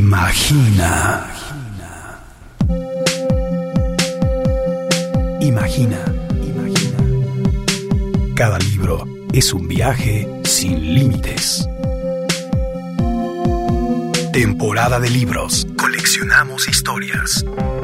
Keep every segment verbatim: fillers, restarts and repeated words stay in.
Imagina. Imagina. Imagina. Cada libro es un viaje sin límites. Temporada de libros. Coleccionamos historias.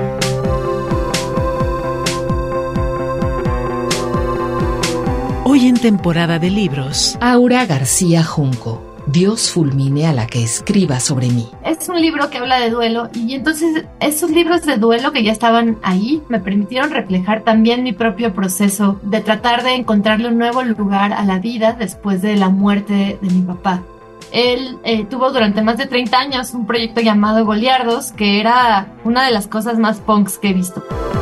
Hoy en temporada de libros, Aura García Junco. Dios fulmine a la que escriba sobre mí. Es un libro que habla de duelo y entonces esos libros de duelo que ya estaban ahí me permitieron reflejar también mi propio proceso de tratar de encontrarle un nuevo lugar a la vida después de la muerte de mi papá. Él eh, tuvo durante más de treinta años un proyecto llamado Goliardos, que era una de las cosas más punks que he visto.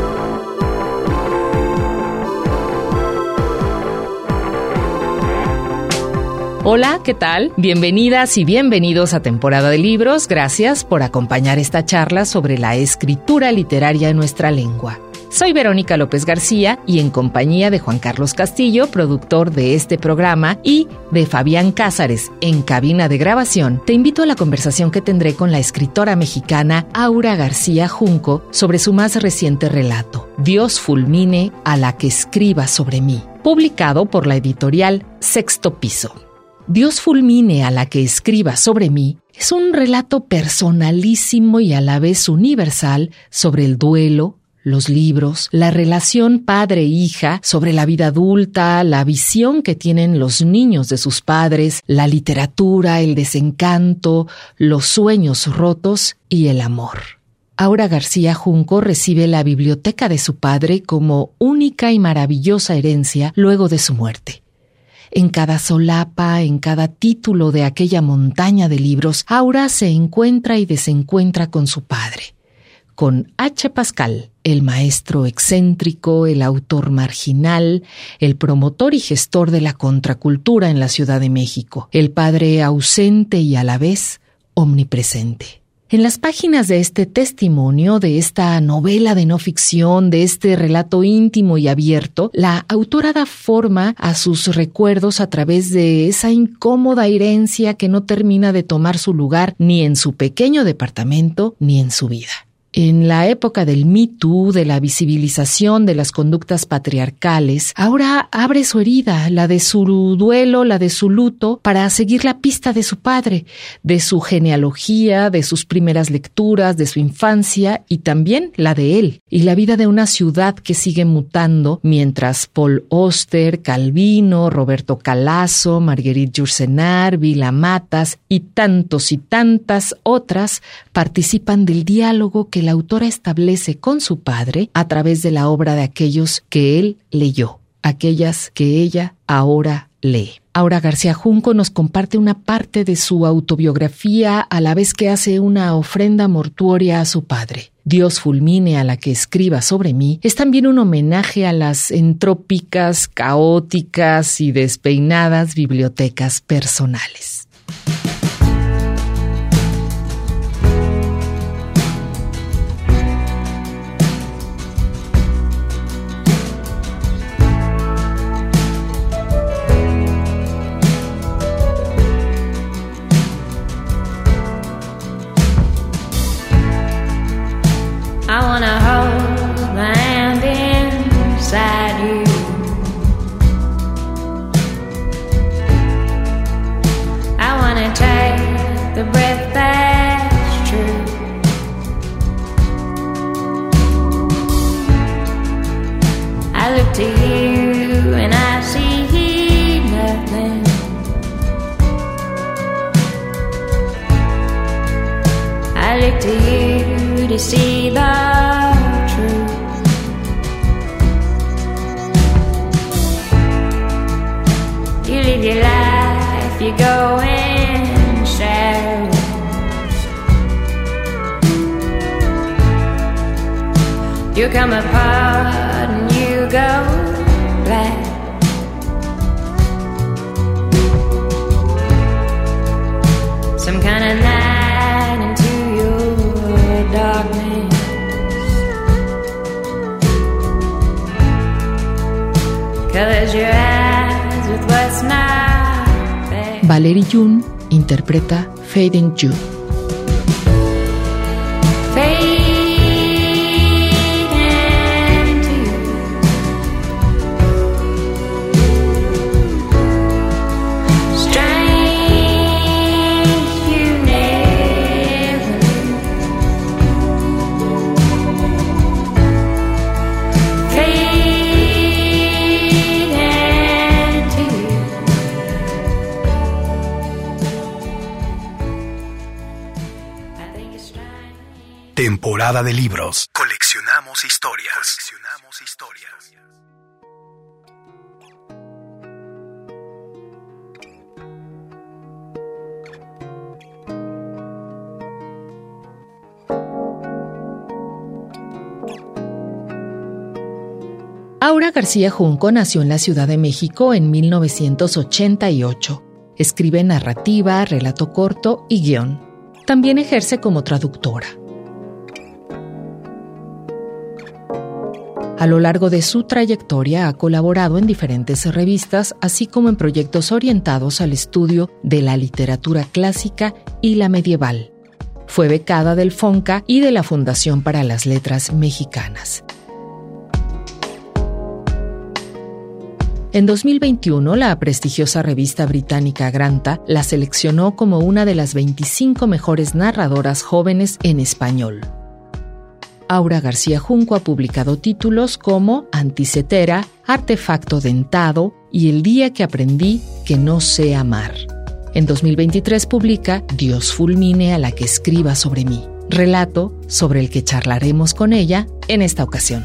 Hola, ¿qué tal? Bienvenidas y bienvenidos a Temporada de Libros. Gracias por acompañar esta charla sobre la escritura literaria en nuestra lengua. Soy Verónica López García y en compañía de Juan Carlos Castillo, productor de este programa, y de Fabián Cázares, en cabina de grabación, te invito a la conversación que tendré con la escritora mexicana Aura García Junco sobre su más reciente relato, Dios fulmine a la que escriba sobre mí, publicado por la editorial Sexto Piso. Dios fulmine a la que escriba sobre mí es un relato personalísimo y a la vez universal sobre el duelo, los libros, la relación padre-hija, sobre la vida adulta, la visión que tienen los niños de sus padres, la literatura, el desencanto, los sueños rotos y el amor. Aura García Junco recibe la biblioteca de su padre como única y maravillosa herencia luego de su muerte. En cada solapa, en cada título de aquella montaña de libros, Aura se encuentra y desencuentra con su padre. Con H. Pascal, el maestro excéntrico, el autor marginal, el promotor y gestor de la contracultura en la Ciudad de México, el padre ausente y a la vez omnipresente. En las páginas de este testimonio, de esta novela de no ficción, de este relato íntimo y abierto, la autora da forma a sus recuerdos a través de esa incómoda herencia que no termina de tomar su lugar ni en su pequeño departamento ni en su vida. En la época del Me Too, de la visibilización de las conductas patriarcales, Aura abre su herida, la de su duelo, la de su luto, para seguir la pista de su padre, de su genealogía, de sus primeras lecturas, de su infancia y también la de él, y la vida de una ciudad que sigue mutando mientras Paul Auster, Calvino, Roberto Calasso, Marguerite Yourcenar, Vila Matas y tantos y tantas otras participan del diálogo que la autora establece con su padre a través de la obra de aquellos que él leyó, aquellas que ella ahora lee. Aura García Junco nos comparte una parte de su autobiografía a la vez que hace una ofrenda mortuoria a su padre. Dios fulmine a la que escriba sobre mí es también un homenaje a las entrópicas, caóticas y despeinadas bibliotecas personales. I wanna hold my hand inside you. I wanna take the breath that's true. I look to you and I see nothing. I look to you to see the truth. You live your life, you go in shadow. You come apart and you go black. Some kind of night into your darkness. Colors your eyes with what's not there. Valerie June interpreta Fading You. Temporada de libros. Coleccionamos historias. Coleccionamos historias. Aura García Junco nació en la Ciudad de México en mil novecientos ochenta y ocho. Escribe narrativa, relato corto y guión. También ejerce como traductora. A lo largo de su trayectoria ha colaborado en diferentes revistas, así como en proyectos orientados al estudio de la literatura clásica y la medieval. Fue becada del FONCA y de la Fundación para las Letras Mexicanas. En dos mil veintiuno, la prestigiosa revista británica Granta la seleccionó como una de las veinticinco mejores narradoras jóvenes en español. Aura García Junco ha publicado títulos como Anticetera, Artefacto Dentado y El día que aprendí que no sé amar. En dos mil veintitrés publica Dios fulmine a la que escriba sobre mí, relato sobre el que charlaremos con ella en esta ocasión.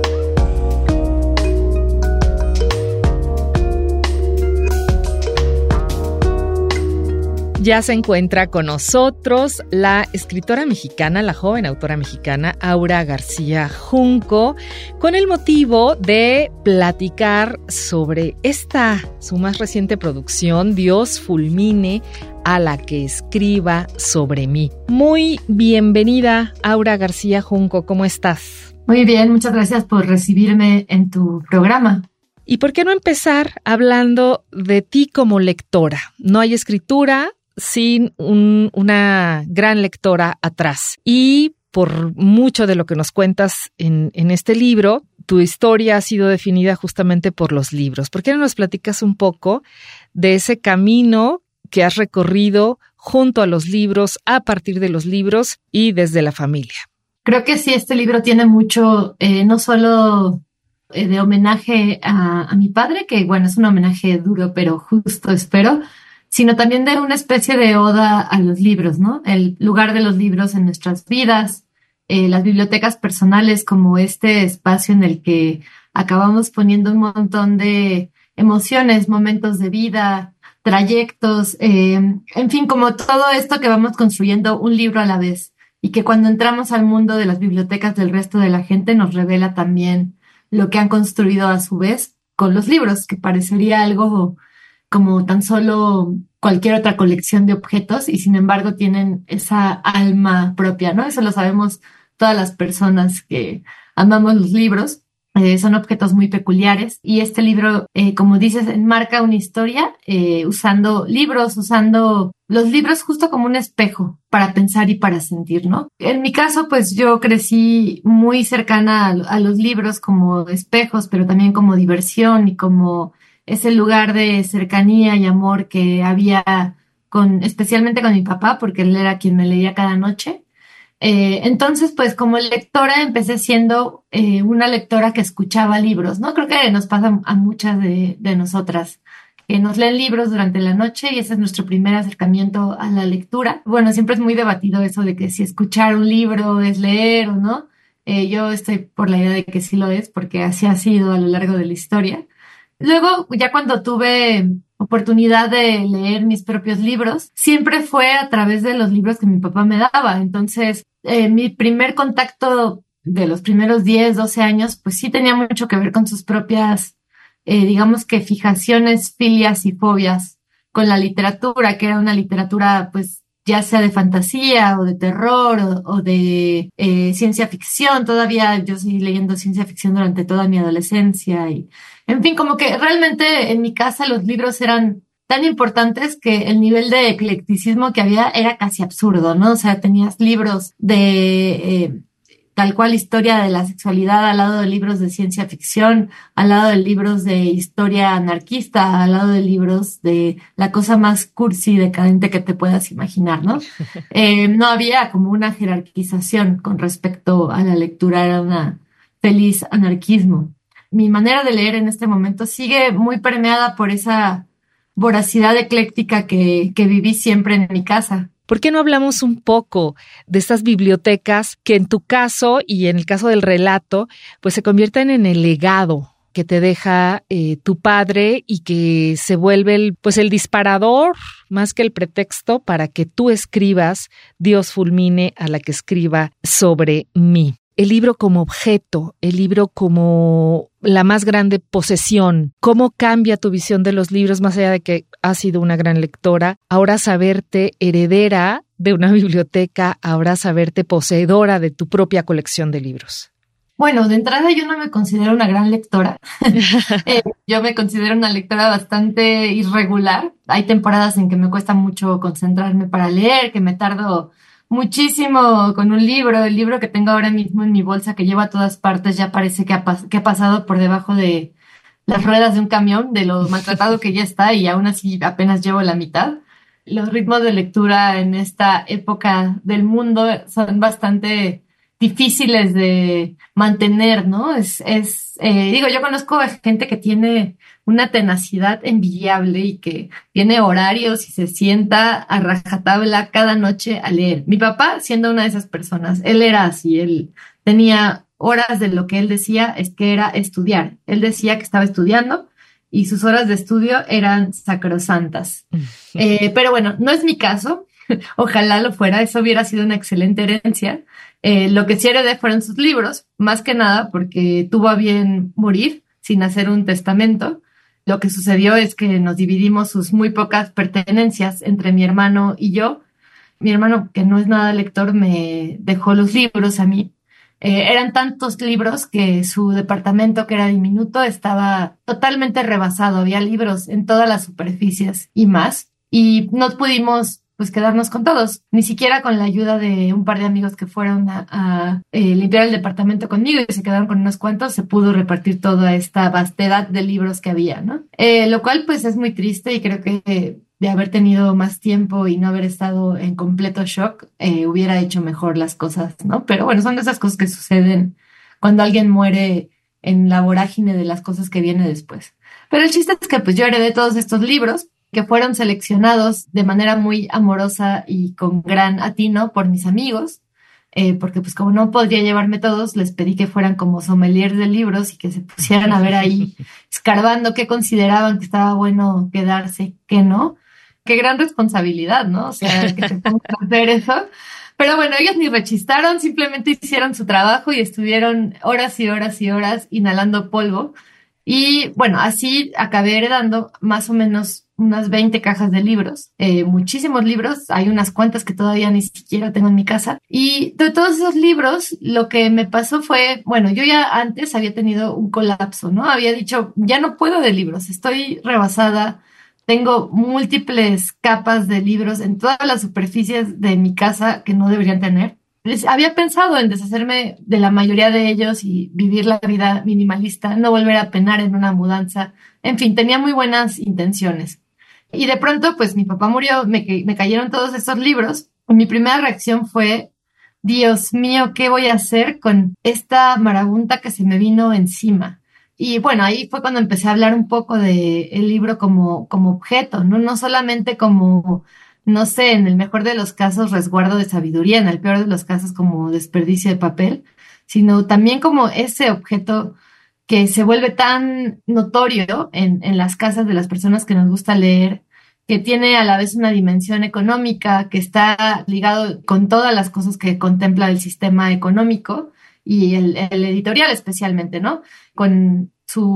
Ya se encuentra con nosotros la escritora mexicana, la joven autora mexicana Aura García Junco, con el motivo de platicar sobre esta, su más reciente producción, Dios fulmine a la que escriba sobre mí. Muy bienvenida, Aura García Junco, ¿cómo estás? Muy bien, muchas gracias por recibirme en tu programa. ¿Y por qué no empezar hablando de ti como lectora? No hay escritura sin un, una gran lectora atrás. Y por mucho de lo que nos cuentas en, en este libro, tu historia ha sido definida justamente por los libros. ¿Por qué no nos platicas un poco de ese camino que has recorrido junto a los libros, a partir de los libros y desde la familia? Creo que sí, este libro tiene mucho, eh, no solo eh, de homenaje a, a mi padre, que bueno, es un homenaje duro, pero justo, espero, sino también de una especie de oda a los libros, ¿no? El lugar de los libros en nuestras vidas, eh, las bibliotecas personales como este espacio en el que acabamos poniendo un montón de emociones, momentos de vida, trayectos, eh, en fin, como todo esto que vamos construyendo un libro a la vez y que cuando entramos al mundo de las bibliotecas del resto de la gente nos revela también lo que han construido a su vez con los libros, que parecería algo como tan solo cualquier otra colección de objetos y sin embargo tienen esa alma propia, ¿no? Eso lo sabemos todas las personas que amamos los libros. Eh, son objetos muy peculiares y este libro, eh, como dices, enmarca una historia eh, usando libros, usando los libros justo como un espejo para pensar y para sentir, ¿no? En mi caso, pues yo crecí muy cercana a, a los libros como espejos, pero también como diversión y como ese lugar de cercanía y amor que había con, especialmente con mi papá, porque él era quien me leía cada noche. Eh, entonces, pues como lectora empecé siendo eh, una lectora que escuchaba libros, ¿no? Creo que nos pasa a muchas de, de nosotras, que nos leen libros durante la noche y ese es nuestro primer acercamiento a la lectura. Bueno, siempre es muy debatido eso de que si escuchar un libro es leer o no. Eh, yo estoy por la idea de que sí lo es, porque así ha sido a lo largo de la historia. Luego, ya cuando tuve oportunidad de leer mis propios libros, siempre fue a través de los libros que mi papá me daba. Entonces, eh, mi primer contacto de los primeros diez, doce años, pues sí tenía mucho que ver con sus propias, eh, digamos que fijaciones, filias y fobias con la literatura, que era una literatura, pues, ya sea de fantasía o de terror o, o de eh, ciencia ficción. Todavía yo seguí leyendo ciencia ficción durante toda mi adolescencia y, en fin, como que realmente en mi casa los libros eran tan importantes que el nivel de eclecticismo que había era casi absurdo, ¿no? O sea, tenías libros de eh, tal cual historia de la sexualidad al lado de libros de ciencia ficción, al lado de libros de historia anarquista, al lado de libros de la cosa más cursi y decadente que te puedas imaginar, ¿no? Eh, no había como una jerarquización con respecto a la lectura, era una feliz anarquismo. Mi manera de leer en este momento sigue muy permeada por esa voracidad ecléctica que, que viví siempre en mi casa. ¿Por qué no hablamos un poco de estas bibliotecas que en tu caso y en el caso del relato, pues se convierten en el legado que te deja eh, tu padre y que se vuelve el, pues el disparador más que el pretexto para que tú escribas Dios fulmine a la que escriba sobre mí? El libro como objeto, el libro como la más grande posesión. ¿Cómo cambia tu visión de los libros más allá de que has sido una gran lectora? Ahora saberte heredera de una biblioteca, ahora saberte poseedora de tu propia colección de libros. Bueno, de entrada yo no me considero una gran lectora. eh, yo me considero una lectora bastante irregular. Hay temporadas en que me cuesta mucho concentrarme para leer, que me tardo muchísimo con un libro. El libro que tengo ahora mismo en mi bolsa, que llevo a todas partes, ya parece que ha, pas- que ha pasado por debajo de las ruedas de un camión, de lo maltratado que ya está, y aún así apenas llevo la mitad. Los ritmos de lectura en esta época del mundo son bastante difíciles de mantener, ¿no? Es, es, eh, digo, yo conozco a gente que tiene una tenacidad envidiable y que tiene horarios y se sienta a rajatabla cada noche a leer. Mi papá, siendo una de esas personas, él era así, él tenía horas de lo que él decía, es que era estudiar. Él decía que estaba estudiando y sus horas de estudio eran sacrosantas. Eh, pero bueno, no es mi caso. Ojalá lo fuera, eso hubiera sido una excelente herencia. Eh, lo que sí heredé fueron sus libros, más que nada porque tuvo a bien morir sin hacer un testamento. Lo que sucedió es que nos dividimos sus muy pocas pertenencias entre mi hermano y yo. Mi hermano, que no es nada lector, me dejó los libros a mí. Eh, eran tantos libros que su departamento, que era diminuto, estaba totalmente rebasado. Había libros en todas las superficies y más. Y no pudimos pues quedarnos con todos, ni siquiera con la ayuda de un par de amigos que fueron a, a eh, limpiar el departamento conmigo y se quedaron con unos cuantos, se pudo repartir toda esta vastedad de libros que había, ¿no? Eh, lo cual pues es muy triste y creo que eh, de haber tenido más tiempo y no haber estado en completo shock, eh, hubiera hecho mejor las cosas, ¿no? Pero bueno, son de esas cosas que suceden cuando alguien muere en la vorágine de las cosas que viene después. Pero el chiste es que pues yo heredé todos estos libros que fueron seleccionados de manera muy amorosa y con gran atino por mis amigos, eh, porque pues como no podría llevarme todos, les pedí que fueran como sommeliers de libros y que se pusieran a ver ahí, escarbando qué consideraban que estaba bueno quedarse, qué no. Qué gran responsabilidad, ¿no? O sea, que te pongan a hacer eso. Pero bueno, ellos ni rechistaron, simplemente hicieron su trabajo y estuvieron horas y horas y horas inhalando polvo. Y bueno, así acabé heredando más o menos unas veinte cajas de libros, eh, muchísimos libros, hay unas cuantas que todavía ni siquiera tengo en mi casa. Y de todos esos libros, lo que me pasó fue, bueno, yo ya antes había tenido un colapso, ¿no? Había dicho, ya no puedo de libros, estoy rebasada, tengo múltiples capas de libros en todas las superficies de mi casa que no deberían tener. Había pensado en deshacerme de la mayoría de ellos y vivir la vida minimalista, no volver a penar en una mudanza. En fin, tenía muy buenas intenciones. Y de pronto, pues mi papá murió, me, me cayeron todos estos libros. Y mi primera reacción fue, Dios mío, ¿qué voy a hacer con esta marabunta que se me vino encima? Y bueno, ahí fue cuando empecé a hablar un poco de el libro como, como objeto, ¿no? No solamente como, no sé, en el mejor de los casos resguardo de sabiduría, en el peor de los casos como desperdicio de papel, sino también como ese objeto que se vuelve tan notorio en, en las casas de las personas que nos gusta leer, que tiene a la vez una dimensión económica, que está ligado con todas las cosas que contempla el sistema económico y el, el editorial especialmente, ¿no? Con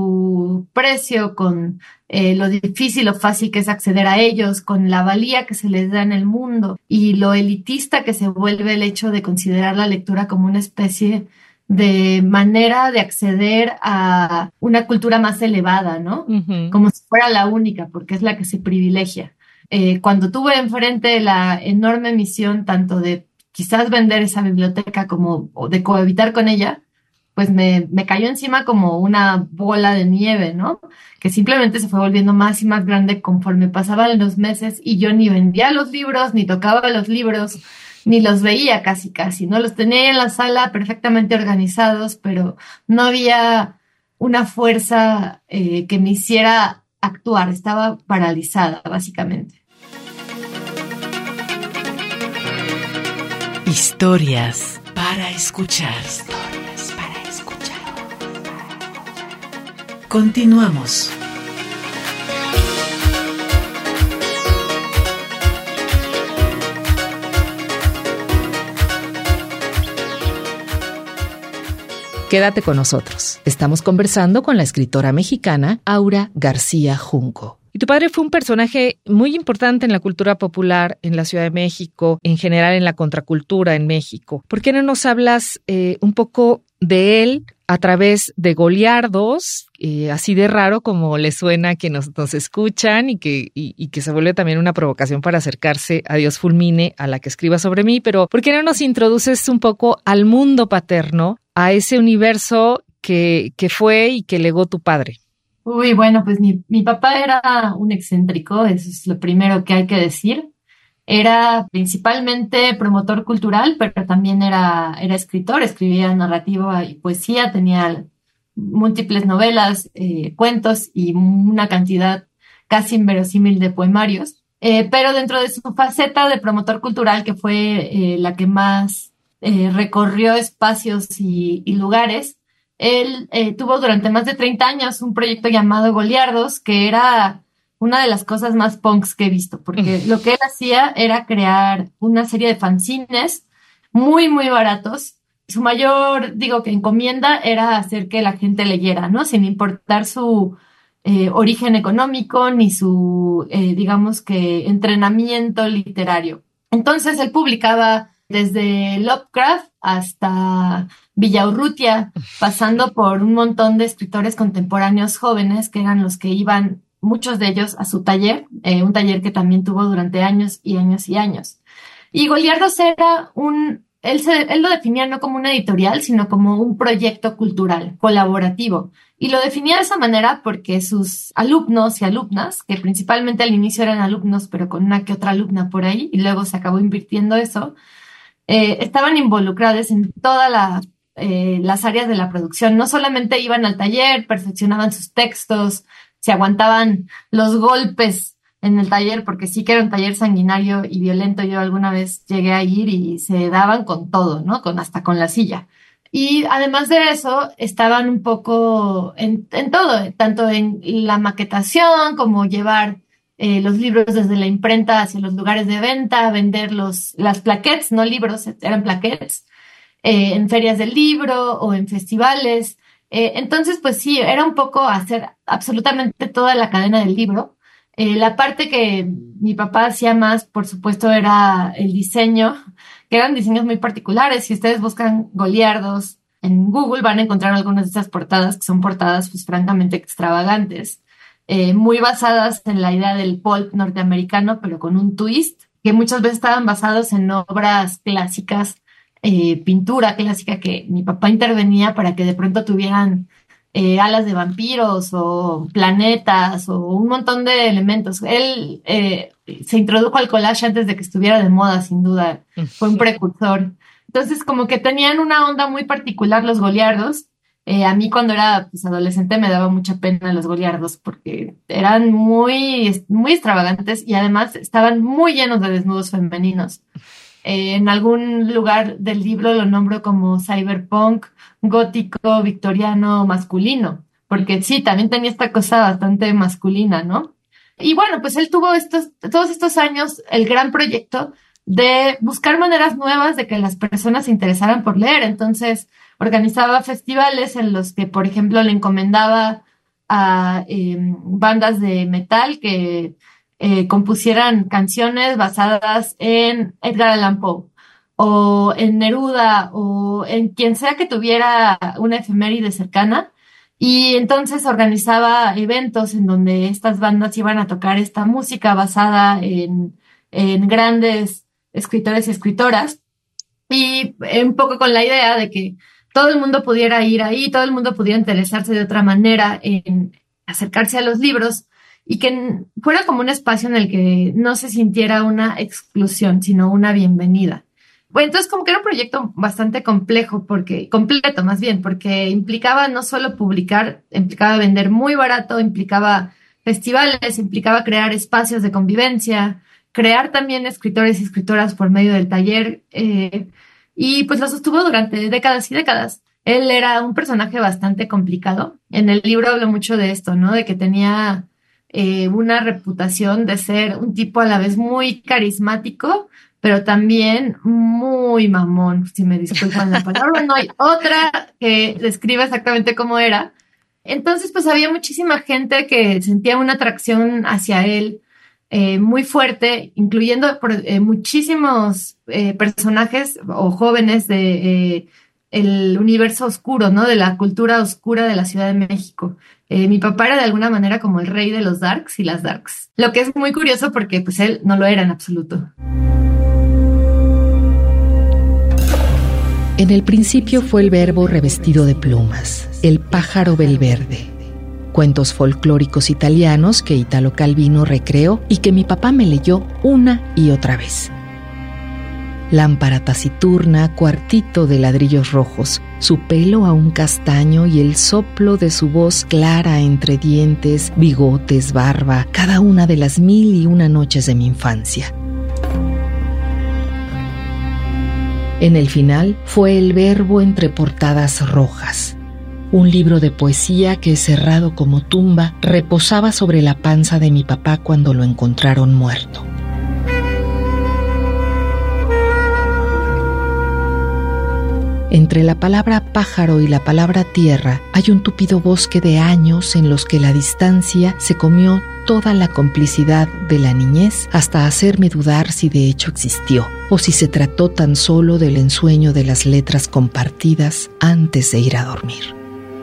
su precio, con eh, lo difícil o fácil que es acceder a ellos, con la valía que se les da en el mundo y lo elitista que se vuelve el hecho de considerar la lectura como una especie de manera de acceder a una cultura más elevada, ¿no? Uh-huh. Como si fuera la única, porque es la que se privilegia. Eh, cuando tuve enfrente la enorme misión tanto de quizás vender esa biblioteca como de cohabitar con ella, pues me, me cayó encima como una bola de nieve, ¿no? Que simplemente se fue volviendo más y más grande conforme pasaban los meses y yo ni vendía los libros, ni tocaba los libros, ni los veía casi casi, ¿no? Los tenía en la sala perfectamente organizados, pero no había una fuerza eh, que me hiciera actuar, estaba paralizada, básicamente. Historias para escuchar. Historias para escuchar. Continuamos. Quédate con nosotros. Estamos conversando con la escritora mexicana Aura García Junco. Y tu padre fue un personaje muy importante en la cultura popular en la Ciudad de México, en general en la contracultura en México. ¿Por qué no nos hablas eh, un poco de él a través de Goliardos, eh, así de raro como le suena que nos, nos escuchan y que, y, y que se vuelve también una provocación para acercarse a Dios Fulmine, a la que escriba sobre mí? Pero ¿por qué no nos introduces un poco al mundo paterno, a ese universo que, que fue y que legó tu padre? Uy, bueno, pues mi, mi papá era un excéntrico, eso es lo primero que hay que decir. Era principalmente promotor cultural, pero también era, era escritor, escribía narrativa y poesía, tenía múltiples novelas, eh, cuentos y una cantidad casi inverosímil de poemarios. Eh, pero dentro de su faceta de promotor cultural, que fue eh, la que más eh, recorrió espacios y, y lugares, él eh, tuvo durante más de treinta años un proyecto llamado Goliardos, que era una de las cosas más punks que he visto, porque lo que él hacía era crear una serie de fanzines muy, muy baratos. Su mayor, digo, que encomienda era hacer que la gente leyera, ¿no? Sin importar su eh, origen económico ni su, eh, digamos que, entrenamiento literario. Entonces él publicaba desde Lovecraft hasta Villaurrutia, pasando por un montón de escritores contemporáneos jóvenes que eran los que iban, muchos de ellos, a su taller, eh, un taller que también tuvo durante años y años y años. Y Goliardos era un, él, se, él lo definía no como una editorial, sino como un proyecto cultural, colaborativo. Y lo definía de esa manera porque sus alumnos y alumnas, que principalmente al inicio eran alumnos, pero con una que otra alumna por ahí, y luego se acabó invirtiendo eso, eh, estaban involucrados en todas la, eh, las áreas de la producción. No solamente iban al taller, perfeccionaban sus textos, se aguantaban los golpes en el taller, porque sí que era un taller sanguinario y violento. Yo alguna vez llegué a ir y se daban con todo, ¿no? Con, hasta con la silla. Y además de eso, estaban un poco en, en todo, tanto en la maquetación como llevar eh, los libros desde la imprenta hacia los lugares de venta, vender los, las plaquettes, no libros, eran plaquettes, eh, en ferias del libro o en festivales. Eh, entonces, pues sí, era un poco hacer absolutamente toda la cadena del libro. Eh, la parte que mi papá hacía más, por supuesto, era el diseño, que eran diseños muy particulares. Si ustedes buscan Goliardos en Google, van a encontrar algunas de esas portadas, que son portadas, pues, francamente extravagantes, eh, muy basadas en la idea del pulp norteamericano, pero con un twist, que muchas veces estaban basados en obras clásicas, eh, pintura clásica, que mi papá intervenía para que de pronto tuvieran Eh, alas de vampiros o planetas o un montón de elementos. Él eh, se introdujo al collage antes de que estuviera de moda, sin duda. Fue un precursor. Entonces, como que tenían una onda muy particular los Goliardos. Eh, a mí cuando era pues, adolescente me daba mucha pena los Goliardos porque eran muy, muy extravagantes y además estaban muy llenos de desnudos femeninos. Eh, en algún lugar del libro lo nombro como cyberpunk, gótico, victoriano, masculino, porque sí, también tenía esta cosa bastante masculina, ¿no? Y bueno, pues él tuvo estos, todos estos años el gran proyecto de buscar maneras nuevas de que las personas se interesaran por leer. Entonces, organizaba festivales en los que, por ejemplo, le encomendaba a eh, bandas de metal que Eh, compusieran canciones basadas en Edgar Allan Poe o en Neruda o en quien sea que tuviera una efeméride cercana, y entonces organizaba eventos en donde estas bandas iban a tocar esta música basada en, en grandes escritores y escritoras, y un poco con la idea de que todo el mundo pudiera ir ahí, todo el mundo pudiera interesarse de otra manera en acercarse a los libros, y que fuera como un espacio en el que no se sintiera una exclusión, sino una bienvenida. Bueno, entonces como que era un proyecto bastante complejo, porque completo más bien, porque implicaba no solo publicar, implicaba vender muy barato, implicaba festivales, implicaba crear espacios de convivencia, crear también escritores y escritoras por medio del taller, eh, y pues lo sostuvo durante décadas y décadas. Él era un personaje bastante complicado. En el libro hablo mucho de esto, ¿no? De que tenía eh, una reputación de ser un tipo a la vez muy carismático, pero también muy mamón, si me disculpan la palabra. No hay otra que describa exactamente cómo era. Entonces, pues había muchísima gente que sentía una atracción hacia él eh, muy fuerte, incluyendo por, eh, muchísimos eh, personajes o jóvenes de eh, el universo oscuro, ¿no? De la cultura oscura de la Ciudad de México. Eh, mi papá era de alguna manera como el rey de los darks y las darks. Lo que es muy curioso porque pues él no lo era en absoluto. En el principio fue el verbo revestido de plumas, el pájaro belverde. Cuentos folclóricos italianos que Italo Calvino recreó y que mi papá me leyó una y otra vez. Lámpara taciturna, cuartito de ladrillos rojos, su pelo aún castaño y el soplo de su voz clara entre dientes, bigotes, barba, cada una de las mil y una noches de mi infancia. En el final fue el verbo entre portadas rojas. Un libro de poesía que, cerrado como tumba, reposaba sobre la panza de mi papá cuando lo encontraron muerto. Entre la palabra pájaro y la palabra tierra hay un tupido bosque de años en los que la distancia se comió toda la complicidad de la niñez hasta hacerme dudar si de hecho existió o si se trató tan solo del ensueño de las letras compartidas antes de ir a dormir.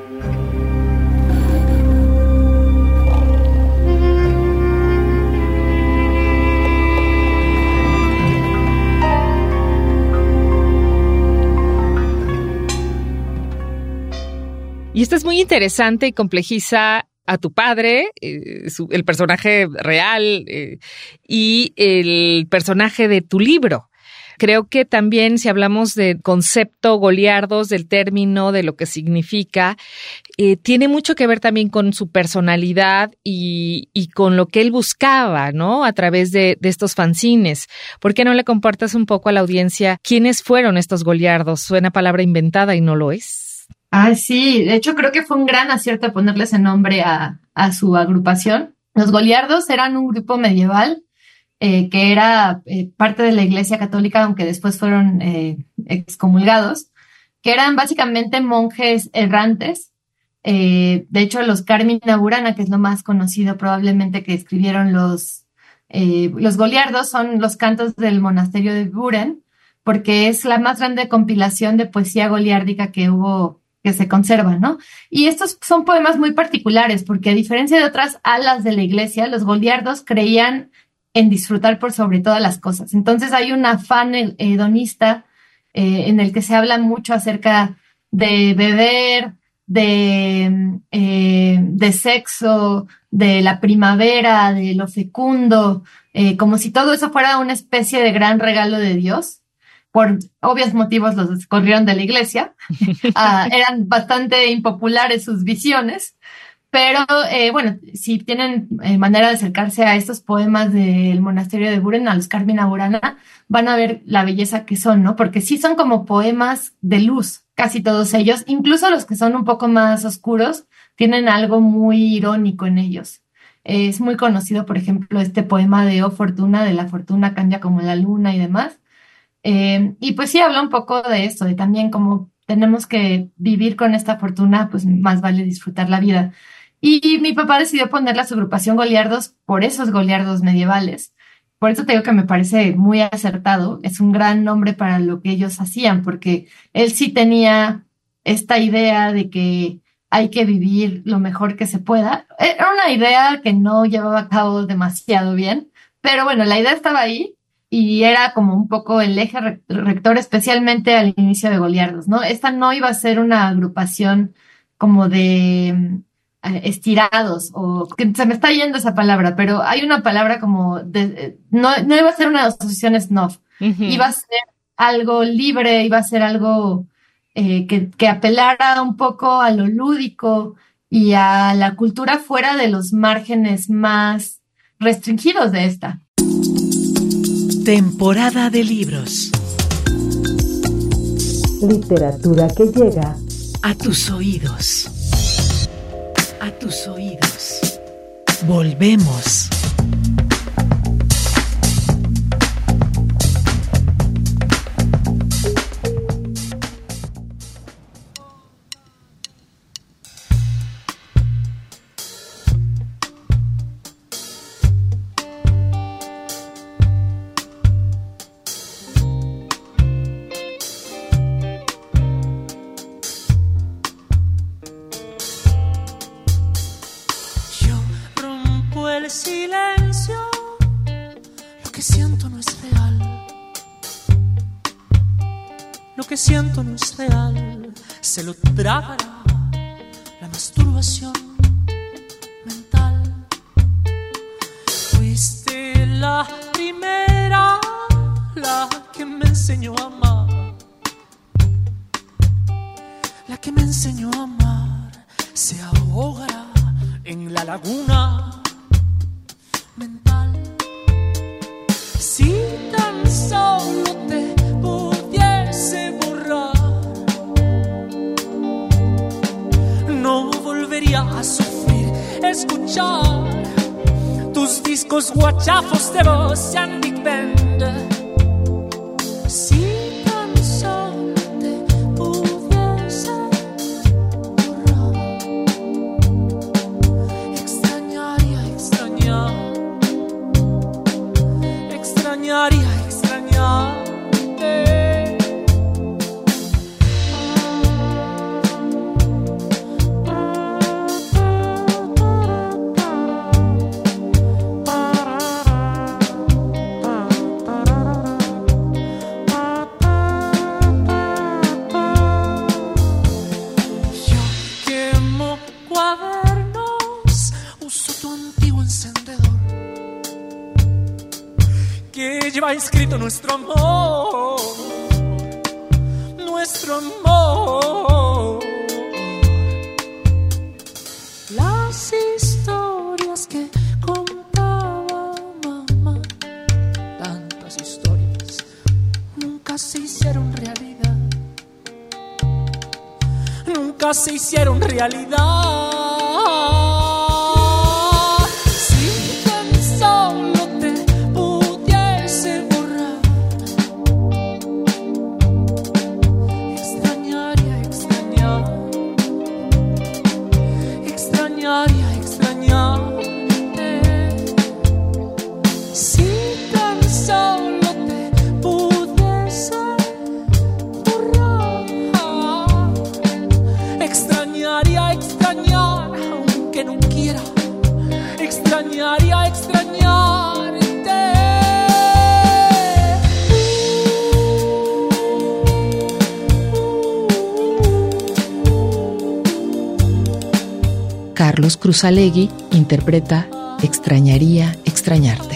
Y esto es muy interesante y complejiza a tu padre, eh, su, el personaje real eh, y el personaje de tu libro. Creo que también si hablamos del concepto Goliardos, del término, de lo que significa, eh, tiene mucho que ver también con su personalidad y, y con lo que él buscaba, ¿no? A través de, de estos fanzines. ¿Por qué no le compartas un poco a la audiencia quiénes fueron estos Goliardos? Suena palabra inventada y no lo es. Ah, sí, de hecho creo que fue un gran acierto ponerle ese nombre a, a su agrupación. Los Goliardos eran un grupo medieval eh, que era eh, parte de la Iglesia Católica, aunque después fueron eh, excomulgados, que eran básicamente monjes errantes. Eh, de hecho, los Carmina Burana, que es lo más conocido probablemente que escribieron los, eh, los Goliardos, son los cantos del monasterio de Buren, porque es la más grande compilación de poesía goliárdica que hubo, que se conserva, ¿no? Y estos son poemas muy particulares, porque a diferencia de otras alas de la iglesia, los goliardos creían en disfrutar por sobre todas las cosas. Entonces hay un afán hedonista eh, en el que se habla mucho acerca de beber, de, eh, de sexo, de la primavera, de lo fecundo, eh, como si todo eso fuera una especie de gran regalo de Dios. Por obvios motivos los corrieron de la iglesia, uh, eran bastante impopulares sus visiones, pero eh, bueno, si tienen eh, manera de acercarse a estos poemas del monasterio de Buren, a los Carmina Burana, van a ver la belleza que son, ¿no? Porque sí son como poemas de luz, casi todos ellos, incluso los que son un poco más oscuros, tienen algo muy irónico en ellos. Eh, es muy conocido, por ejemplo, este poema de Oh Fortuna, de la fortuna cambia como la luna y demás. Eh, y pues sí habla un poco de esto, de también cómo tenemos que vivir con esta fortuna, pues más vale disfrutar la vida. Y, y mi papá decidió poner la agrupación Goliardos por esos Goliardos medievales. Por eso te digo que me parece muy acertado, es un gran nombre para lo que ellos hacían, porque él sí tenía esta idea de que hay que vivir lo mejor que se pueda. Era una idea que no llevaba a cabo demasiado bien, pero bueno, la idea estaba ahí. Y era como un poco el eje rector, especialmente al inicio de Goliardos, ¿no? Esta no iba a ser una agrupación como de eh, estirados, o que se me está yendo esa palabra, pero hay una palabra como de, no, no iba a ser una asociación snuff, uh-huh. Iba a ser algo libre, iba a ser algo eh, que, que apelara un poco a lo lúdico y a la cultura fuera de los márgenes más restringidos de esta. Temporada de libros. Literatura que llega a tus oídos. A tus oídos. Volvemos. Silencio, lo que siento no es real. Lo que siento no es real. Se lo tragará la masturbación mental. Fuiste la primera, la que me enseñó a amar. La que me enseñó a amar se ahogará en la laguna mental. Si tan solo te pudiese borrar, no volvería a sufrir escuchar tus discos guachafos de voz and Big Band. Si tan solo te pudiese borrar, extrañaría extrañar. Extrañaría extrañarte. Yo quemo cuadernos, uso tu antiguo encendedor que lleva escrito nuestro amor, nuestro amor. Las historias que contaba mamá, tantas historias, nunca se hicieron realidad, nunca se hicieron realidad. Extrañaría extrañarte. Carlos Cruzalegui interpreta Extrañaría extrañarte.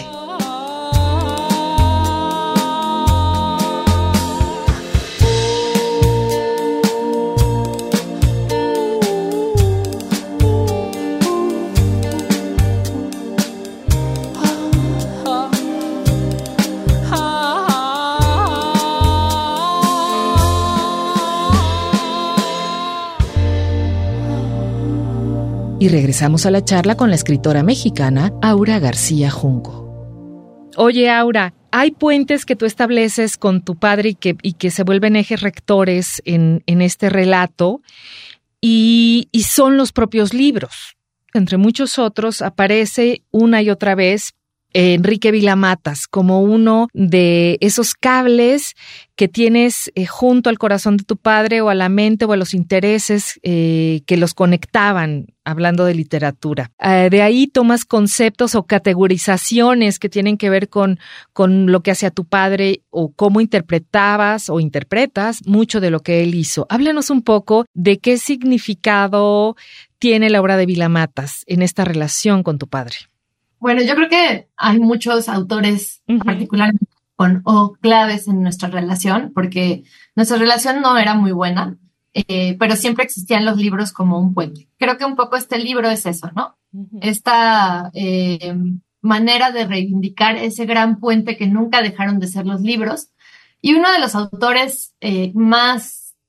Y regresamos a la charla con la escritora mexicana Aura García Junco. Oye, Aura, hay puentes que tú estableces con tu padre y que, y que se vuelven ejes rectores en, en este relato y, y son los propios libros. Entre muchos otros aparece una y otra vez Enrique Vilamatas como uno de esos cables que tienes eh, junto al corazón de tu padre o a la mente o a los intereses eh, que los conectaban, hablando de literatura. Eh, de ahí tomas conceptos o categorizaciones que tienen que ver con, con lo que hacía tu padre o cómo interpretabas o interpretas mucho de lo que él hizo. Háblanos un poco de qué significado tiene la obra de Vilamatas en esta relación con tu padre. Bueno, yo creo que hay muchos autores uh-huh. particularmente con o claves en nuestra relación, porque nuestra relación no era muy buena, eh, pero siempre existían los libros como un puente. Creo que un poco este libro es eso, ¿no? Uh-huh. Esta eh, manera de reivindicar ese gran puente que nunca dejaron de ser los libros. Y uno de los autores eh, más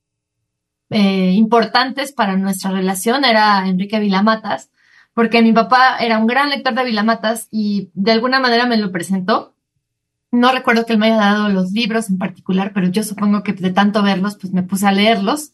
eh, importantes para nuestra relación era Enrique Vilamatas, porque mi papá era un gran lector de Vilamatas y de alguna manera me lo presentó. No recuerdo que él me haya dado los libros en particular, pero yo supongo que de tanto verlos, pues me puse a leerlos.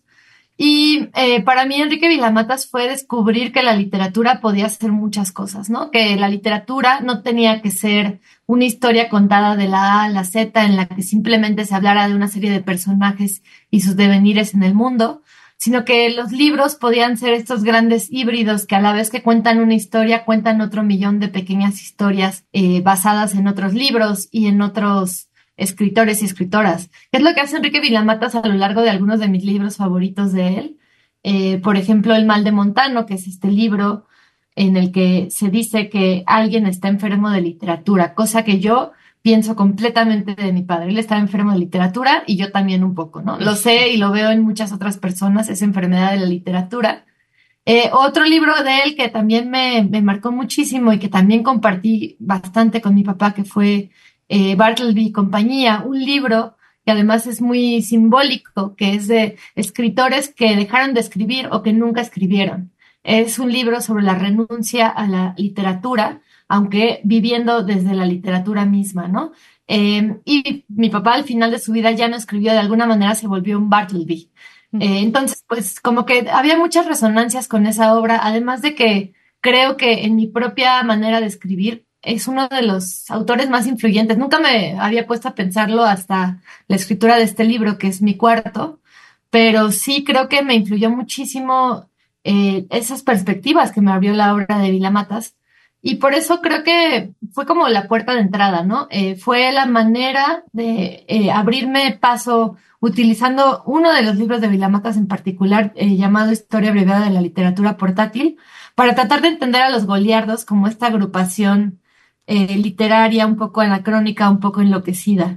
Y eh, para mí Enrique Vilamatas fue descubrir que la literatura podía hacer muchas cosas, ¿no? Que la literatura no tenía que ser una historia contada de la A a la Z en la que simplemente se hablara de una serie de personajes y sus devenires en el mundo, sino que los libros podían ser estos grandes híbridos que a la vez que cuentan una historia, cuentan otro millón de pequeñas historias eh, basadas en otros libros y en otros escritores y escritoras. ¿Qué es lo que hace Enrique Vilamatas a lo largo de algunos de mis libros favoritos de él? Eh, por ejemplo, El mal de Montano, que es este libro en el que se dice que alguien está enfermo de literatura, cosa que yo pienso completamente de mi padre. Él estaba enfermo de literatura y yo también un poco, ¿no? Lo sé y lo veo en muchas otras personas, esa enfermedad de la literatura. Eh, otro libro de él que también me, me marcó muchísimo y que también compartí bastante con mi papá, que fue Eh, Bartleby y compañía, un libro que además es muy simbólico, que es de escritores que dejaron de escribir o que nunca escribieron. Es un libro sobre la renuncia a la literatura, aunque viviendo desde la literatura misma, ¿no? Eh, y mi papá al final de su vida ya no escribió, de alguna manera se volvió un Bartleby. Eh, entonces, pues como que había muchas resonancias con esa obra, además de que creo que en mi propia manera de escribir es uno de los autores más influyentes. Nunca me había puesto a pensarlo hasta la escritura de este libro, que es mi cuarto, pero sí creo que me influyó muchísimo eh, esas perspectivas que me abrió la obra de Vilamatas, y por eso creo que fue como la puerta de entrada, ¿no? Eh, fue la manera de eh, abrirme paso utilizando uno de los libros de Vilamatas en particular, eh, llamado Historia abreviada de la literatura portátil, para tratar de entender a los goliardos como esta agrupación Eh, literaria, un poco anacrónica, un poco enloquecida.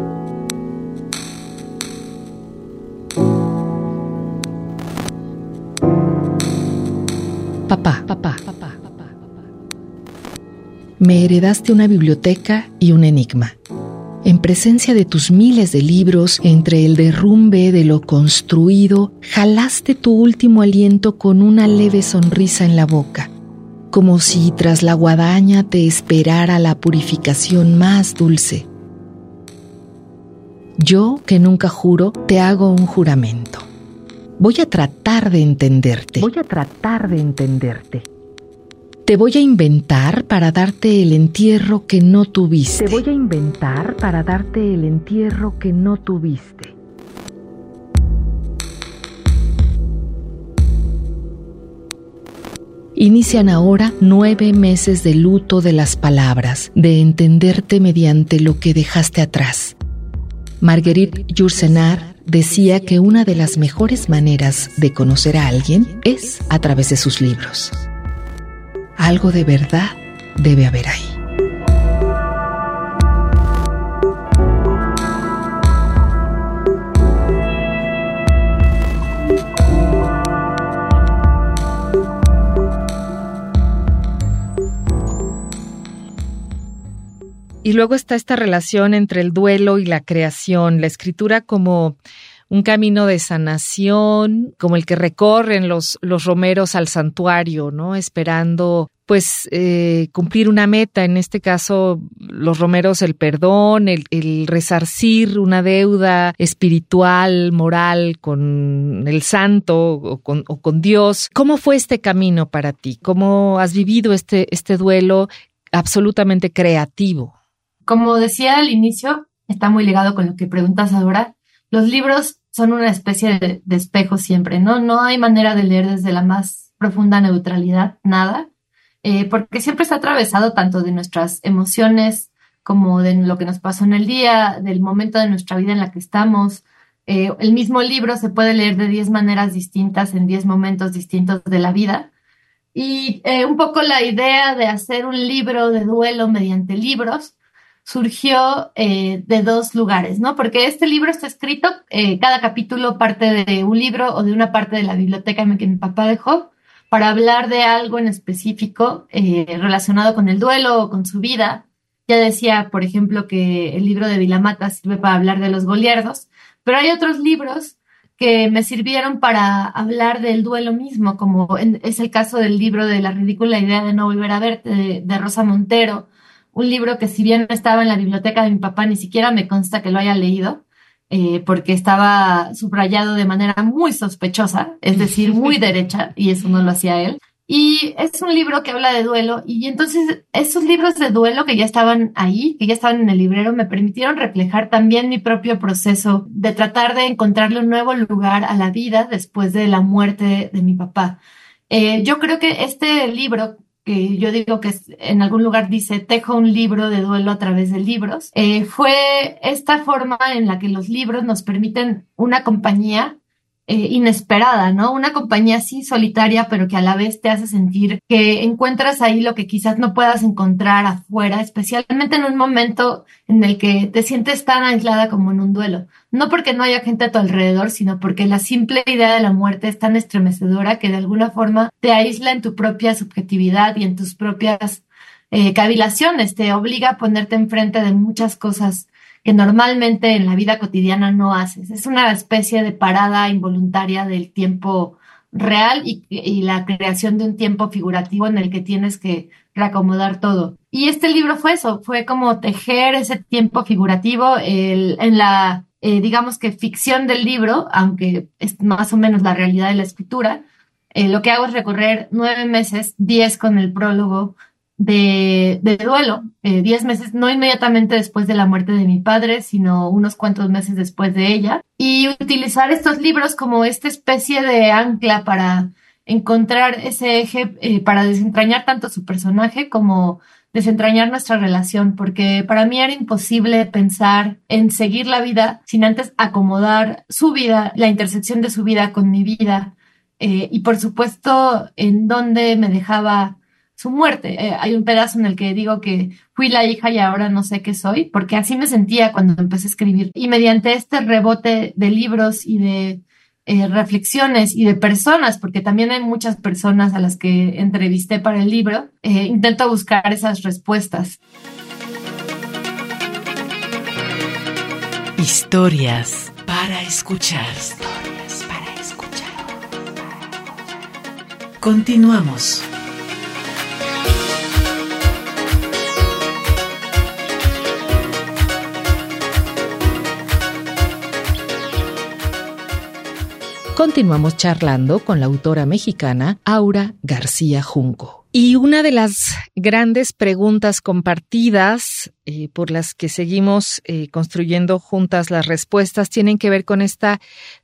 Papá, papá, papá, papá. Me heredaste una biblioteca y un enigma. En presencia de tus miles de libros, entre el derrumbe de lo construido, jalaste tu último aliento con una leve sonrisa en la boca, como si tras la guadaña te esperara la purificación más dulce. Yo, que nunca juro, te hago un juramento. Voy a tratar de entenderte. Voy a tratar de entenderte. Te voy a inventar para darte el entierro que no tuviste. Te voy a inventar para darte el entierro que no tuviste. Inician ahora nueve meses de luto de las palabras, de entenderte mediante lo que dejaste atrás. Marguerite Yourcenar decía que una de las mejores maneras de conocer a alguien es a través de sus libros. Algo de verdad debe haber ahí. Y luego está esta relación entre el duelo y la creación, la escritura como un camino de sanación, como el que recorren los, los romeros al santuario, ¿no? Esperando, pues, eh, cumplir una meta. En este caso, los romeros, el perdón, el, el resarcir una deuda espiritual, moral con el santo o con, o con Dios. ¿Cómo fue este camino para ti? ¿Cómo has vivido este, este duelo absolutamente creativo? Como decía al inicio, está muy ligado con lo que preguntas ahora. Los libros son una especie de, de espejo siempre, ¿no? No hay manera de leer desde la más profunda neutralidad, nada, eh, porque siempre está atravesado tanto de nuestras emociones como de lo que nos pasó en el día, del momento de nuestra vida en la que estamos. Eh, el mismo libro se puede leer de diez maneras distintas en diez momentos distintos de la vida. Y eh, un poco la idea de hacer un libro de duelo mediante libros surgió eh, de dos lugares, ¿no? Porque este libro está escrito, eh, cada capítulo parte de un libro o de una parte de la biblioteca que mi papá dejó para hablar de algo en específico eh, relacionado con el duelo o con su vida. Ya decía, por ejemplo, que el libro de Vilamatas sirve para hablar de los goliardos, pero hay otros libros que me sirvieron para hablar del duelo mismo, como en, es el caso del libro de La ridícula idea de no volver a verte, de, de Rosa Montero, un libro que si bien estaba en la biblioteca de mi papá, ni siquiera me consta que lo haya leído, eh, porque estaba subrayado de manera muy sospechosa, es decir, muy derecha, y eso no lo hacía él. Y es un libro que habla de duelo, y entonces esos libros de duelo que ya estaban ahí, que ya estaban en el librero, me permitieron reflejar también mi propio proceso de tratar de encontrarle un nuevo lugar a la vida después de la muerte de mi papá. Eh, yo creo que este libro, que yo digo que es, en algún lugar dice, tejo un libro de duelo a través de libros, eh, fue esta forma en la que los libros nos permiten una compañía Eh, inesperada, ¿no? Una compañía así solitaria, pero que a la vez te hace sentir que encuentras ahí lo que quizás no puedas encontrar afuera, especialmente en un momento en el que te sientes tan aislada como en un duelo. No porque no haya gente a tu alrededor, sino porque la simple idea de la muerte es tan estremecedora que de alguna forma te aísla en tu propia subjetividad y en tus propias eh, cavilaciones, te obliga a ponerte enfrente de muchas cosas que normalmente en la vida cotidiana no haces. Es una especie de parada involuntaria del tiempo real y, y la creación de un tiempo figurativo en el que tienes que reacomodar todo. Y este libro fue eso, fue como tejer ese tiempo figurativo el, en la, eh, digamos que ficción del libro, aunque es más o menos la realidad de la escritura. Eh, lo que hago es recorrer nueve meses, diez con el prólogo, De, de duelo, eh, diez meses, no inmediatamente después de la muerte de mi padre, sino unos cuantos meses después de ella, y utilizar estos libros como esta especie de ancla para encontrar ese eje, eh, para desentrañar tanto su personaje como desentrañar nuestra relación, porque para mí era imposible pensar en seguir la vida sin antes acomodar su vida, la intersección de su vida con mi vida, eh, y por supuesto en dónde me dejaba su muerte. Eh, hay un pedazo en el que digo que fui la hija y ahora no sé qué soy, porque así me sentía cuando empecé a escribir. Y mediante este rebote de libros y de eh, reflexiones y de personas, porque también hay muchas personas a las que entrevisté para el libro, eh, intento buscar esas respuestas. Historias para escuchar. Historias para escuchar. Continuamos. Continuamos charlando con la autora mexicana Aura García Junco. Y una de las grandes preguntas compartidas eh, por las que seguimos eh, construyendo juntas las respuestas tienen que ver con esta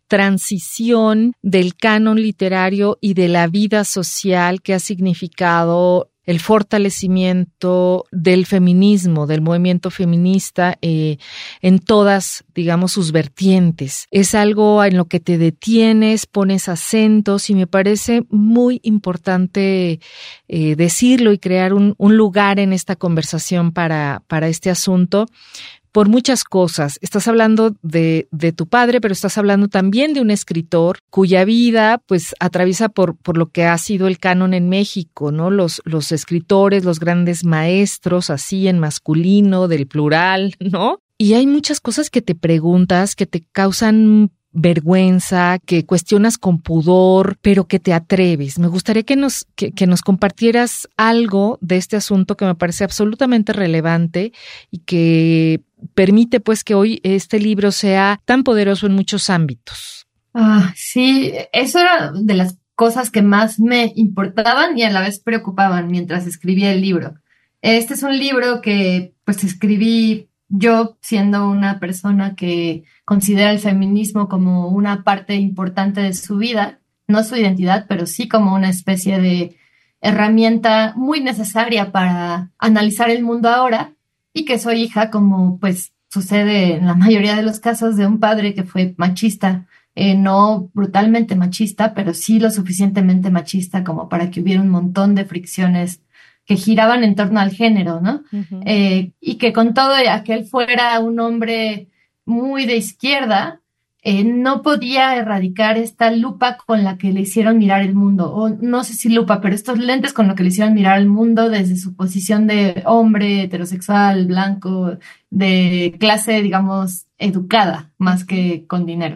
transición del canon literario y de la vida social que ha significado el fortalecimiento del feminismo, del movimiento feminista eh, en todas, digamos, sus vertientes. Es algo en lo que te detienes, pones acentos y me parece muy importante eh, decirlo y crear un, un lugar en esta conversación para, para este asunto. Por muchas cosas. Estás hablando de, de tu padre, pero estás hablando también de un escritor cuya vida pues atraviesa por, por lo que ha sido el canon en México, ¿no? Los, los escritores, los grandes maestros, así en masculino, del plural, ¿no? Y hay muchas cosas que te preguntas, que te causan vergüenza, que cuestionas con pudor, pero que te atreves. Me gustaría que nos, que, que nos compartieras algo de este asunto que me parece absolutamente relevante y que permite pues que hoy este libro sea tan poderoso en muchos ámbitos. Ah, sí, eso era de las cosas que más me importaban y a la vez preocupaban mientras escribía el libro. Este es un libro que pues escribí yo siendo una persona que considera el feminismo como una parte importante de su vida, no su identidad, pero sí como una especie de herramienta muy necesaria para analizar el mundo ahora, y que soy hija, como pues sucede en la mayoría de los casos, de un padre que fue machista, eh, no brutalmente machista, pero sí lo suficientemente machista como para que hubiera un montón de fricciones que giraban en torno al género, ¿no? Uh-huh. Eh, y que con todo a que él fuera un hombre muy de izquierda, eh, no podía erradicar esta lupa con la que le hicieron mirar el mundo, o no sé si lupa, pero estos lentes con los que le hicieron mirar el mundo desde su posición de hombre heterosexual, blanco, de clase, digamos, educada, más que con dinero.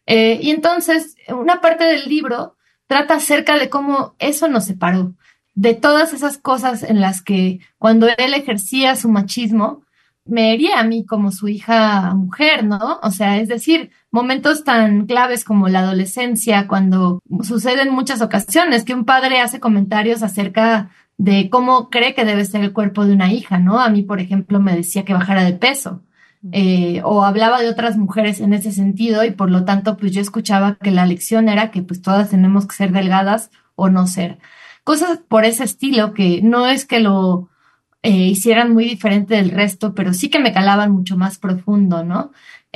Eh, y entonces, una parte del libro trata acerca de cómo eso nos separó, de todas esas cosas en las que cuando él ejercía su machismo, me hería a mí como su hija mujer, ¿no? O sea, es decir, momentos tan claves como la adolescencia, cuando sucede en muchas ocasiones que un padre hace comentarios acerca de cómo cree que debe ser el cuerpo de una hija, ¿no? A mí, por ejemplo, me decía que bajara de peso, eh, o hablaba de otras mujeres en ese sentido, y por lo tanto, pues yo escuchaba que la lección era que pues todas tenemos que ser delgadas o no ser. Cosas por ese estilo que no es que lo eh, hicieran muy diferente del resto, pero sí que me calaban mucho más profundo, ¿no?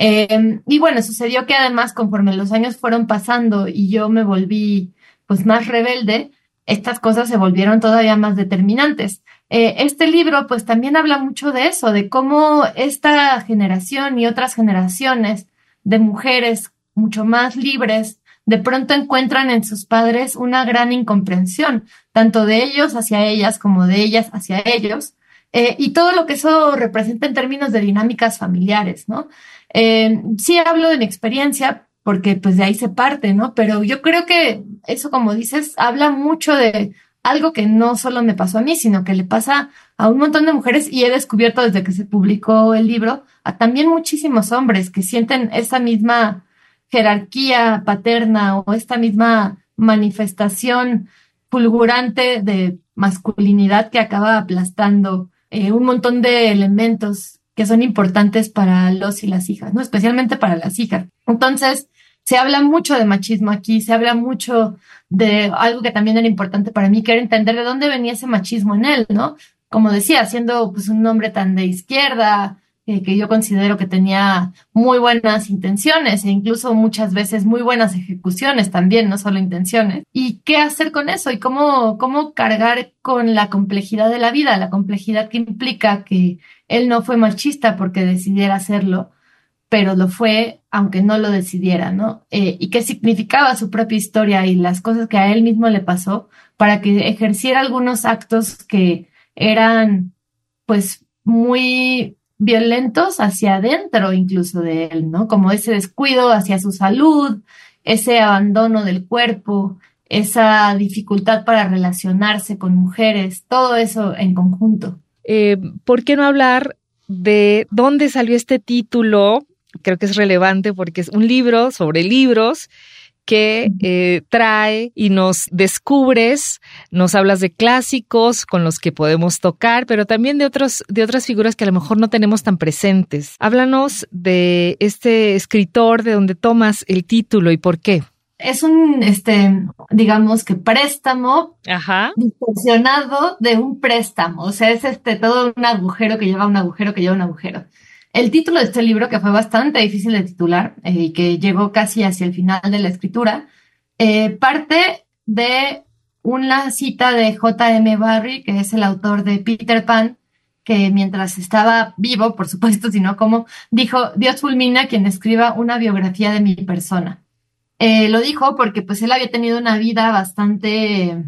Eh, y bueno, sucedió que además conforme los años fueron pasando y yo me volví pues más rebelde, estas cosas se volvieron todavía más determinantes. Eh, este libro pues también habla mucho de eso, de cómo esta generación y otras generaciones de mujeres mucho más libres de pronto encuentran en sus padres una gran incomprensión, tanto de ellos hacia ellas como de ellas hacia ellos, eh, y todo lo que eso representa en términos de dinámicas familiares, ¿no? Eh, sí hablo de mi experiencia porque pues de ahí se parte, ¿no? Pero yo creo que eso, como dices, habla mucho de algo que no solo me pasó a mí, sino que le pasa a un montón de mujeres, y he descubierto desde que se publicó el libro a también muchísimos hombres que sienten esa misma jerarquía paterna o esta misma manifestación fulgurante de masculinidad que acaba aplastando eh, un montón de elementos que son importantes para los y las hijas, ¿no? Especialmente para las hijas. Entonces, se habla mucho de machismo aquí, se habla mucho de algo que también era importante para mí, que era entender de dónde venía ese machismo en él, ¿no? Como decía, siendo pues un hombre tan de izquierda, eh, que yo considero que tenía muy buenas intenciones e incluso muchas veces muy buenas ejecuciones también, no solo intenciones. ¿Y qué hacer con eso? ¿Y cómo, cómo cargar con la complejidad de la vida? La complejidad que implica que él no fue machista porque decidiera hacerlo, pero lo fue aunque no lo decidiera, ¿no? Eh, y qué significaba su propia historia y las cosas que a él mismo le pasó para que ejerciera algunos actos que eran, pues, muy violentos hacia adentro incluso de él, ¿no? Como ese descuido hacia su salud, ese abandono del cuerpo, esa dificultad para relacionarse con mujeres, todo eso en conjunto. Eh, ¿por qué no hablar de dónde salió este título? Creo que es relevante porque es un libro sobre libros que eh, trae y nos descubres, nos hablas de clásicos con los que podemos tocar, pero también de otros, de otras figuras que a lo mejor no tenemos tan presentes. Háblanos de este escritor, de donde tomas el título y por qué. Es un, este, digamos que préstamo Ajá. distorsionado de un préstamo. O sea, es este todo un agujero que lleva un agujero que lleva un agujero. El título de este libro, que fue bastante difícil de titular eh, y que llegó casi hacia el final de la escritura, eh, parte de una cita de J M Barrie, que es el autor de Peter Pan, que mientras estaba vivo, por supuesto, sino como dijo: Dios fulmina quien escriba una biografía de mi persona. Eh, lo dijo porque pues él había tenido una vida bastante,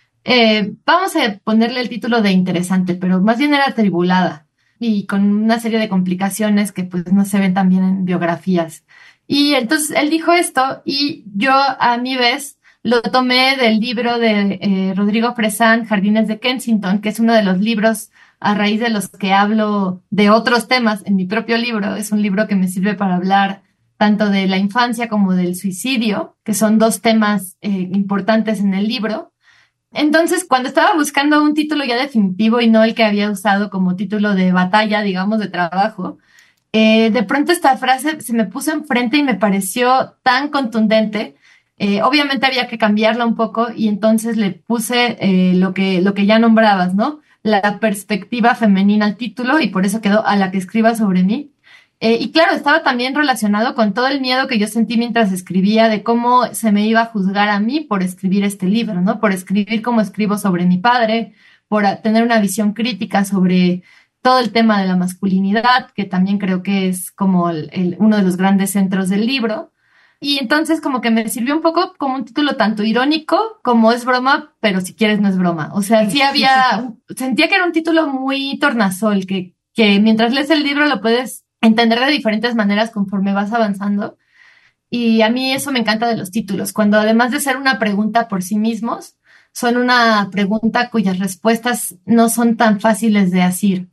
eh, vamos a ponerle el título de interesante, pero más bien era atribulada y con una serie de complicaciones que pues no se ven tan bien en biografías. Y entonces él dijo esto y yo a mi vez lo tomé del libro de eh, Rodrigo Fresán, Jardines de Kensington, que es uno de los libros a raíz de los que hablo de otros temas en mi propio libro. Es un libro que me sirve para hablar tanto de la infancia como del suicidio, que son dos temas eh, importantes en el libro. Entonces, cuando estaba buscando un título ya definitivo y no el que había usado como título de batalla, digamos, de trabajo, eh, de pronto esta frase se me puso enfrente y me pareció tan contundente. Eh, obviamente había que cambiarla un poco y entonces le puse eh, lo que, lo que ya nombrabas, ¿no? La perspectiva femenina al título, y por eso quedó A la que escriba sobre mí. Eh, y claro, estaba también relacionado con todo el miedo que yo sentí mientras escribía de cómo se me iba a juzgar a mí por escribir este libro, ¿no? Por escribir como escribo sobre mi padre, por tener una visión crítica sobre todo el tema de la masculinidad, que también creo que es como el, el, uno de los grandes centros del libro. Y entonces como que me sirvió un poco como un título tanto irónico como es broma, pero si quieres no es broma. O sea, sí había, sentía que era un título muy tornasol, que, que mientras lees el libro lo puedes entender de diferentes maneras conforme vas avanzando. Y a mí eso me encanta de los títulos, cuando además de ser una pregunta por sí mismos, son una pregunta cuyas respuestas no son tan fáciles de asir.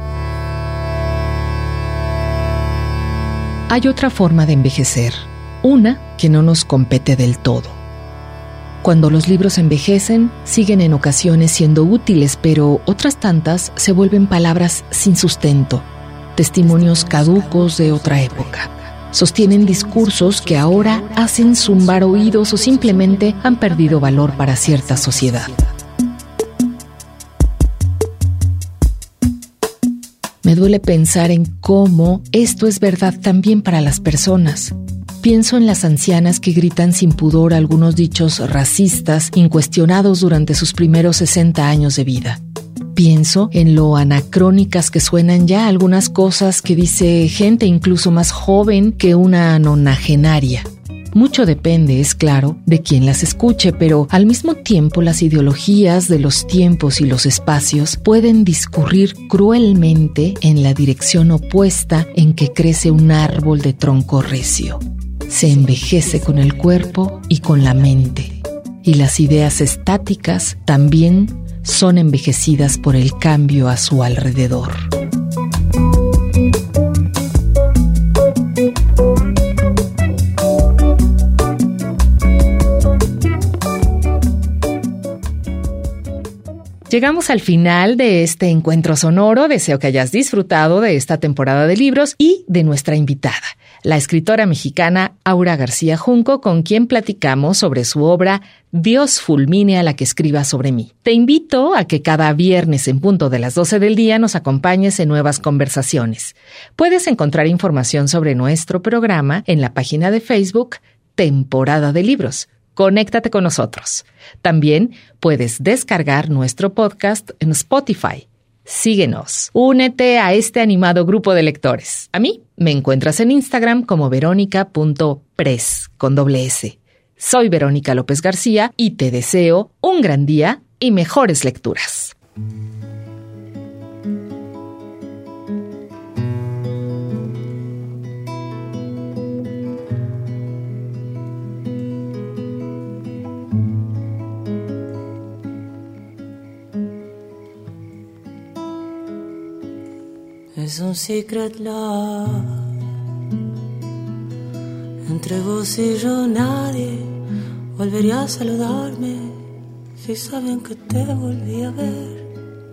Hay otra forma de envejecer, una que no nos compete del todo. Cuando los libros envejecen, siguen en ocasiones siendo útiles, pero otras tantas se vuelven palabras sin sustento, testimonios caducos de otra época. Sostienen discursos que ahora hacen zumbar oídos o simplemente han perdido valor para cierta sociedad. Me duele pensar en cómo esto es verdad también para las personas. Pienso en las ancianas que gritan sin pudor algunos dichos racistas incuestionados durante sus primeros sesenta años de vida. Pienso en lo anacrónicas que suenan ya algunas cosas que dice gente incluso más joven que una nonagenaria. Mucho depende, es claro, de quien las escuche, pero al mismo tiempo las ideologías de los tiempos y los espacios pueden discurrir cruelmente en la dirección opuesta en que crece un árbol de tronco recio. Se envejece con el cuerpo y con la mente, y las ideas estáticas también son envejecidas por el cambio a su alrededor. Llegamos al final de este encuentro sonoro. Deseo que hayas disfrutado de esta temporada de libros y de nuestra invitada, la escritora mexicana Aura García Junco, con quien platicamos sobre su obra Dios fulmine a la que escriba sobre mí. Te invito a que cada viernes en punto de las doce del día nos acompañes en nuevas conversaciones. Puedes encontrar información sobre nuestro programa en la página de Facebook Temporada de Libros. Conéctate con nosotros. También puedes descargar nuestro podcast en Spotify. Síguenos. Únete a este animado grupo de lectores. A mí me encuentras en Instagram como verónica punto press con doble S. Soy Verónica López García y te deseo un gran día y mejores lecturas. Es un secret love. Entre vos y yo nadie volvería a saludarme si saben que te volví a ver.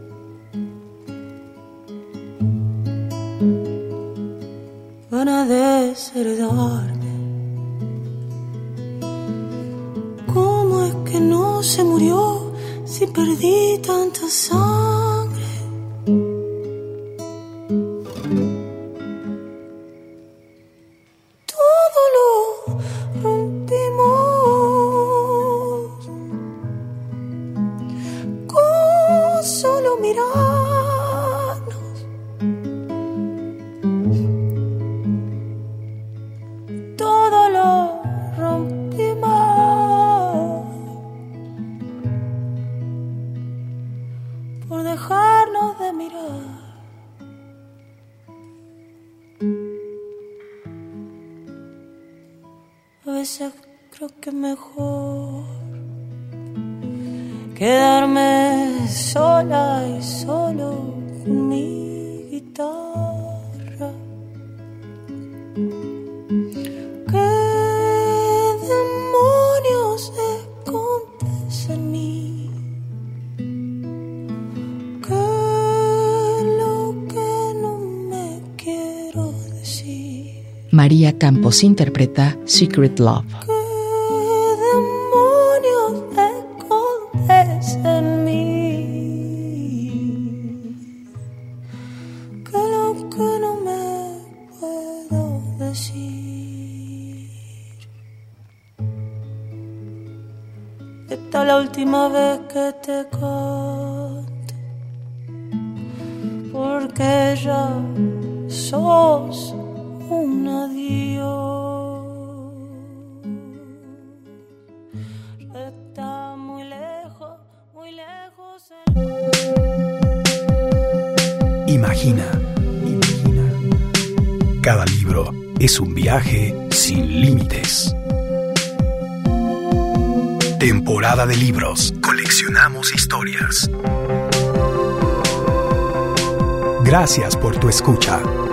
Van a desheredarme. ¿Cómo es que no se murió si perdí tanta sangre? Creo que mejor quedarme sola y solo con mi guitarra. ¿Qué demonios escondes en mí? ¿Qué es lo que no me quiero decir? María Campos interpreta Secret Love. Esta es la última vez que te canto, porque ya sos un adiós. Está muy lejos, muy lejos. Imagina, imagina. Cada libro es un viaje sin límites. Temporada de libros. Coleccionamos historias. Gracias por tu escucha.